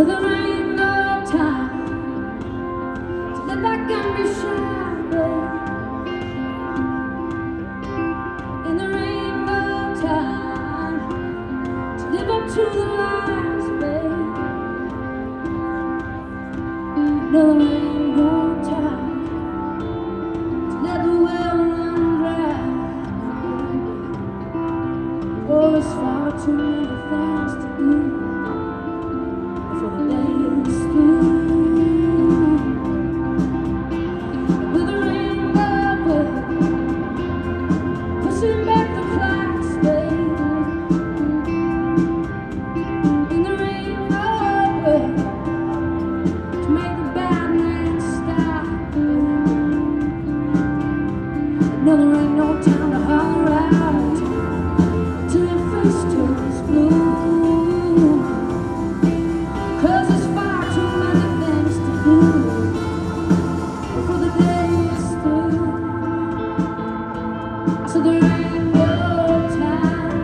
there ain't no time to let back and be shy, babe. And there ain't no time to live up to the lies, babe. No, there ain't no time to let the well run dry. Oh, there's far too many things to do before the day is through. With the rainbow way, pushing back the clouds, babe. In the rainbow way, to make the bad man stop, babe. No, there ain't no time to holler out till your face turns blue. 'Cause there's far too many things to do before the day is through. So there ain't no time.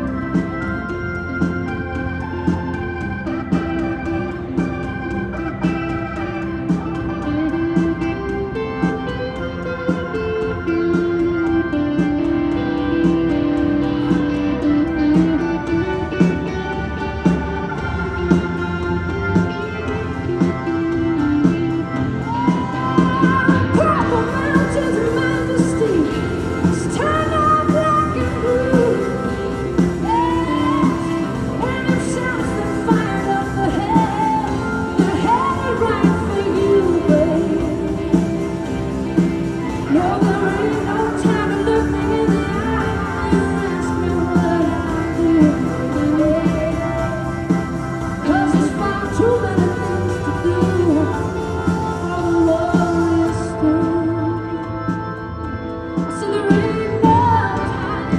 Purple mountains and majesty, stand up black and blue. Yes, and it sounds the fire of the hell, they're headed right for you, babe. No, there ain't no time to look me in the eye and ask me what I do, babe. 'Cause there's far too many things to do before the war is through. So there ain't no time.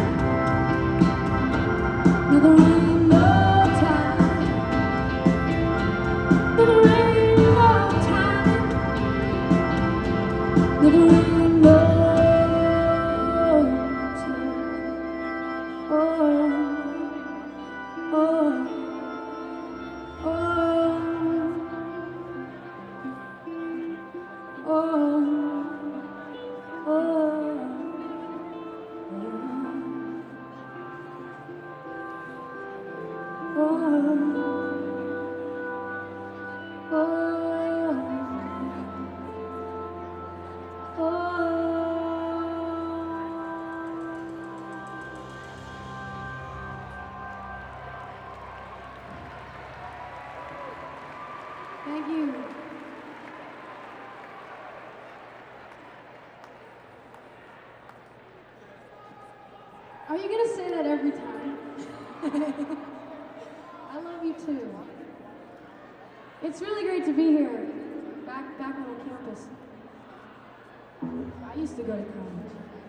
No, there ain't no time. No, there ain't no time. No, there ain't no time. Oh, oh, oh, oh, oh, oh, oh. Thank you. Are you gonna say that every time? I love you too. It's really great to be here, back on the campus. I used to go to college.